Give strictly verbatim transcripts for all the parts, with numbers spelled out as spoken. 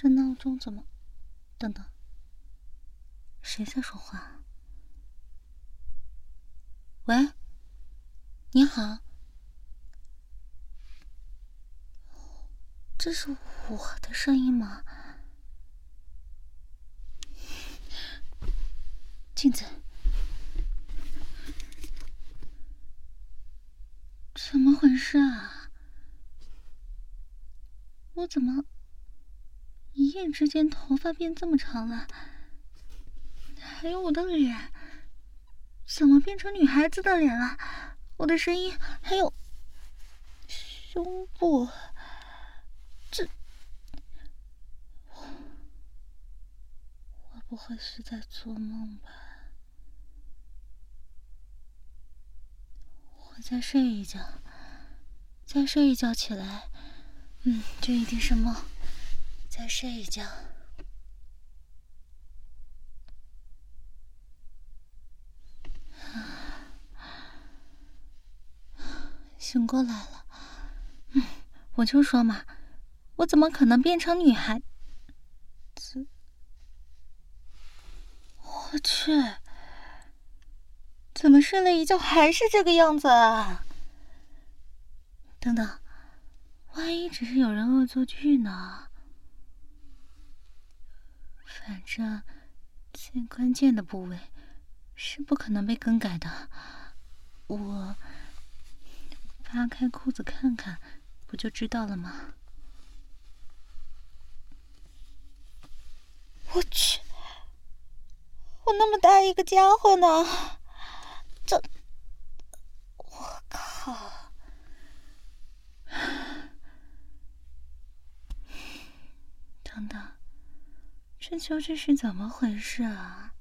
这闹钟怎么……等等，谁在说话？喂，你好，这是我的声音吗？镜子，怎么回事啊？我怎么一夜之间头发变这么长了？还有我的脸，怎么变成女孩子的脸了？我的声音，还有胸部，这我我不会是在做梦吧？我再睡一觉，再睡一觉起来，嗯，这一定是梦。再睡一觉。醒过来了。嗯，我就说嘛，我怎么可能变成女孩子？我去，怎么睡了一觉还是这个样子啊？等等，万一只是有人恶作剧呢？反正最关键的部位是不可能被更改的。我扒开裤子看看，不就知道了吗？我去，我那么大一个家伙呢，这，我靠！等等，这究竟是怎么回事啊？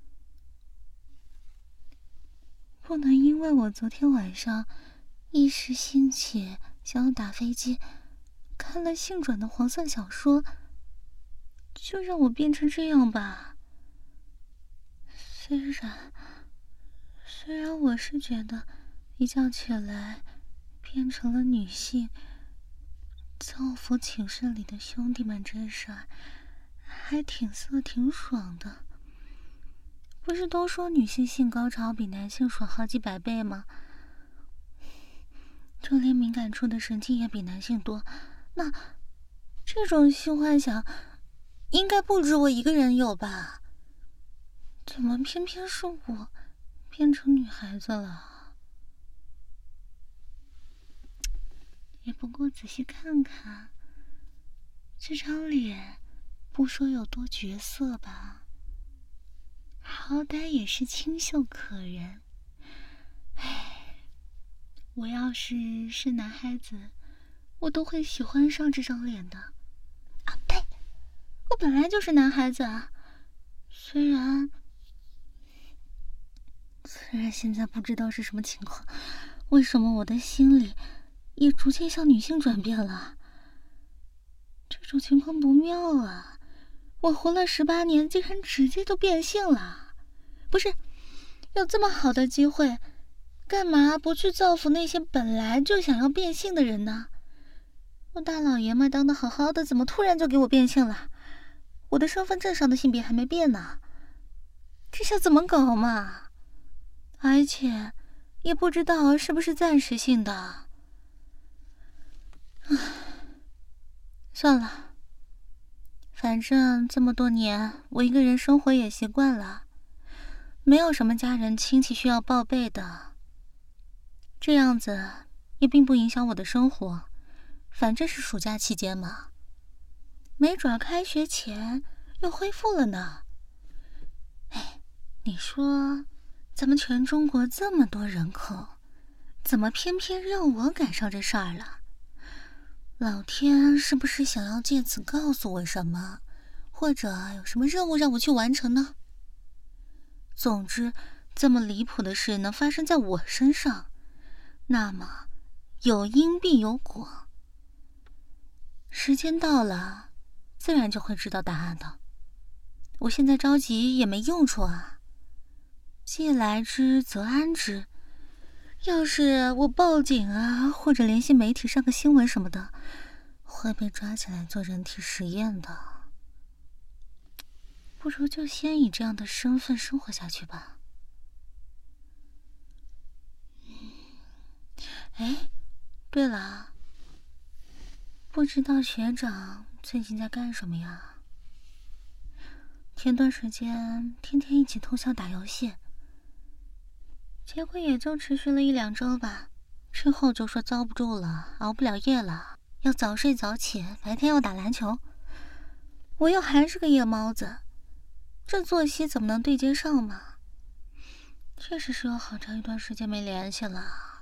不能因为我昨天晚上一时兴起想要打飞机，看了性转的黄色小说，就让我变成这样吧。虽然虽然我是觉得一觉起来变成了女性，造福寝室里的兄弟们这事儿还挺色挺爽的。不是都说女性性高潮比男性爽好几百倍吗？就连敏感处的神经也比男性多，那这种性幻想应该不止我一个人有吧？怎么偏偏是我变成女孩子了？也不过仔细看看，这张脸不说有多绝色吧，好歹也是清秀可人。唉，我要是是男孩子，我都会喜欢上这张脸的。啊呸！我本来就是男孩子啊，虽然虽然现在不知道是什么情况，为什么我的心里也逐渐向女性转变了？这种情况不妙啊！我活了十八年，竟然直接就变性了。不是，有这么好的机会，干嘛不去造福那些本来就想要变性的人呢？我大老爷们当得好好的，怎么突然就给我变性了？我的身份证上的性别还没变呢，这下怎么搞嘛？而且也不知道是不是暂时性的。唉，算了，反正这么多年我一个人生活也习惯了，没有什么家人亲戚需要报备的。这样子也并不影响我的生活，反正是暑假期间嘛，没准开学前又恢复了呢。哎，你说咱们全中国这么多人口，怎么偏偏让我赶上这事儿了？老天是不是想要借此告诉我什么，或者有什么任务让我去完成呢？总之，这么离谱的事能发生在我身上，那么有因必有果。时间到了，自然就会知道答案的。我现在着急也没用处啊。既来之则安之，要是我报警啊，或者联系媒体上个新闻什么的，会被抓起来做人体实验的。 不如就先以这样的身份生活下去吧。哎，对了，不知道学长最近在干什么呀？前段时间天天一起通宵打游戏，结果也就持续了一两周吧，之后就说遭不住了，熬不了夜了，要早睡早起，白天要打篮球。我又还是个夜猫子，这作息怎么能对接上嘛？确实是有好长一段时间没联系了。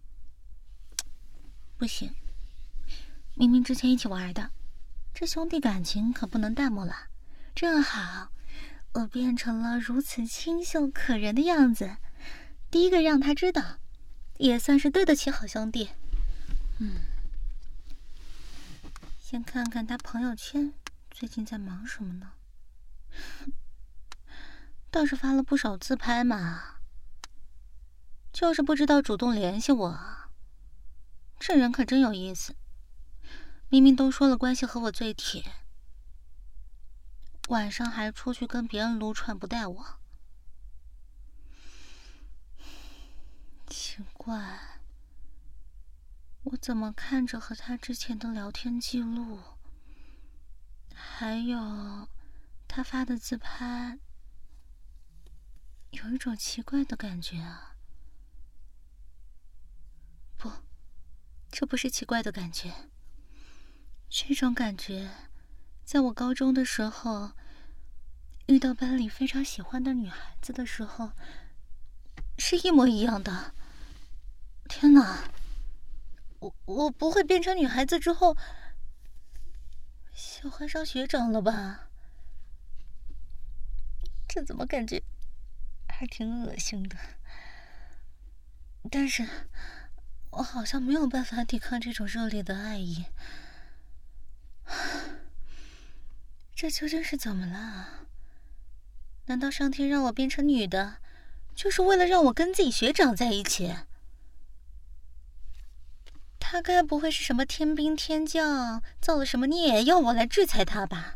不行，明明之前一起玩的，这兄弟感情可不能淡漠了。正好我变成了如此清秀可人的样子，第一个让他知道，也算是对得起好兄弟。嗯，先看看他朋友圈最近在忙什么呢？倒是发了不少自拍嘛，就是不知道主动联系我。这人可真有意思，明明都说了关系和我最铁，晚上还出去跟别人撸串不带我。奇怪，我怎么看着和他之前的聊天记录，还有他发的自拍，有一种奇怪的感觉啊。不，这不是奇怪的感觉，这种感觉在我高中的时候遇到班里非常喜欢的女孩子的时候是一模一样的。天哪，我我不会变成女孩子之后喜欢上学长了吧？这怎么感觉还挺恶心的？但是我好像没有办法抵抗这种热烈的爱意。这究竟是怎么了？难道上天让我变成女的，就是为了让我跟自己学长在一起？他该不会是什么天兵天将造了什么孽，要我来制裁他吧？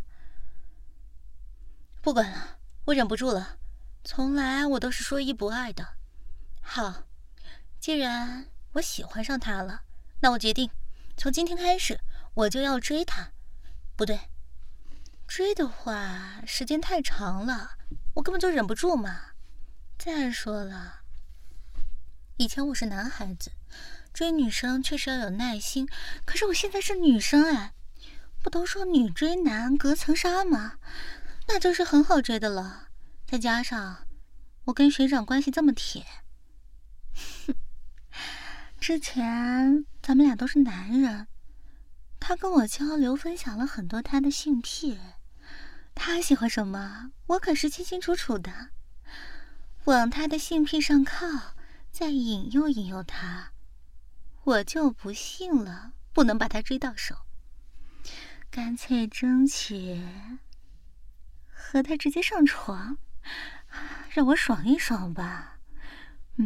不管了，我忍不住了。从来我都是说一不二的。好，既然我喜欢上他了，那我决定，从今天开始我就要追他。不对，追的话时间太长了，我根本就忍不住嘛。再说了，以前我是男孩子，追女生确实要有耐心，可是我现在是女生哎，不都说女追男隔层纱吗？那就是很好追的了。再加上我跟学长关系这么铁，之前咱们俩都是男人，他跟我交流分享了很多他的性癖，他喜欢什么我可是清清楚楚的，往他的性癖上靠，再引诱引诱他，我就不信了不能把他追到手，干脆争取和他直接上床，让我爽一爽吧。嗯，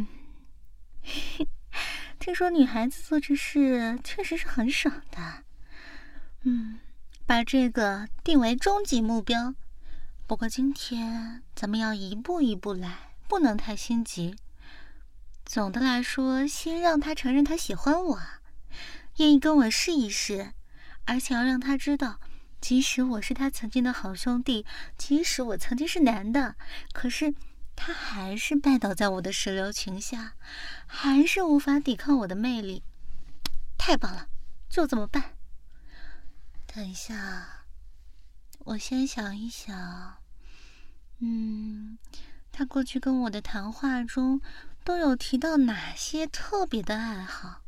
听说女孩子做这事确实是很爽的。嗯，把这个定为终极目标。不过今天咱们要一步一步来，不能太心急。总的来说，先让他承认他喜欢我，愿意跟我试一试，而且要让他知道，即使我是他曾经的好兄弟，即使我曾经是男的，可是他还是拜倒在我的石榴裙下，还是无法抵抗我的魅力。太棒了，就这么办。等一下，我先想一想。嗯，他过去跟我的谈话中都有提到哪些特别的爱好？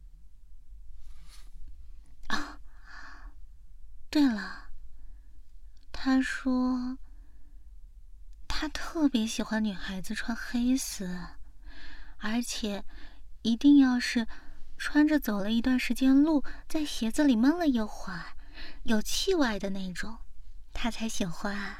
啊，对了，他说他特别喜欢女孩子穿黑丝，而且一定要是穿着走了一段时间路，在鞋子里闷了一会儿，有气味的那种，他才喜欢。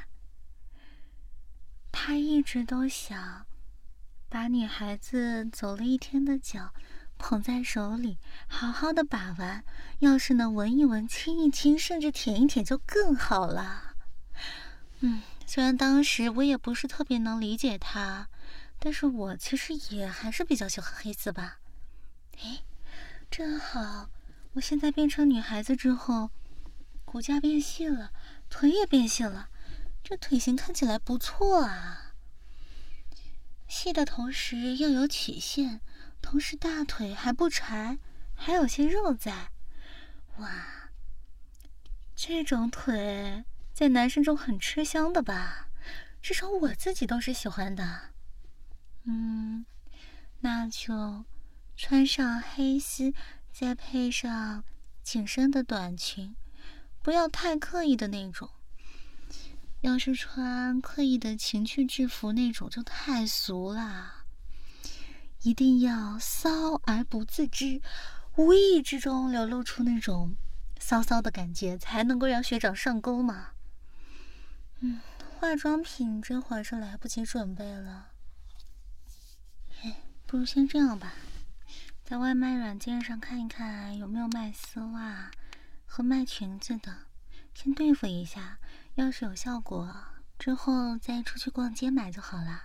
他一直都想把女孩子走了一天的脚捧在手里，好好的把玩，要是能闻一闻、亲一亲，甚至舔一舔就更好了。嗯， 虽然当时我也不是特别能理解他，但是我其实也还是比较喜欢黑丝吧。哎，正好，我现在变成女孩子之后，骨架变细了，腿也变细了，这腿型看起来不错啊。细的同时又有曲线，同时大腿还不柴，还有些肉在。哇，这种腿在男生中很吃香的吧？至少我自己都是喜欢的。嗯，那就穿上黑丝，再配上紧身的短裙，不要太刻意的那种。要是穿刻意的情趣制服那种就太俗啦。一定要骚而不自知，无意之中流露出那种骚骚的感觉，才能够让学长上钩嘛。嗯，化妆品这会儿是来不及准备了。哎，不如先这样吧，在外卖软件上看一看有没有卖丝袜和卖裙子的，先对付一下，要是有效果，之后再出去逛街买就好啦。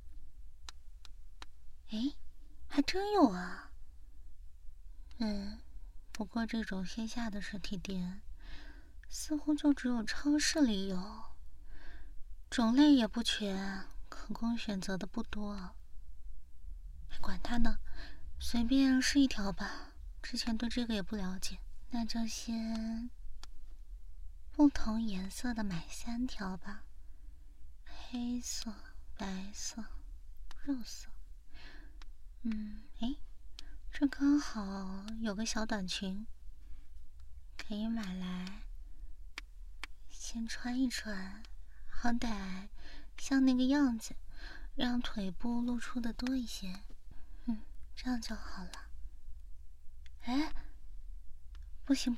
哎，还真有啊。嗯，不过这种线下的实体店，似乎就只有超市里有，种类也不全，可供选择的不多。管它呢，随便试一条吧。之前对这个也不了解，那就先不同颜色的买三条吧。黑色、白色、肉色。嗯，哎，这刚好有个小短裙，可以买来先穿一穿，好歹像那个样子，让腿部露出的多一些。嗯，这样就好了。哎，不行。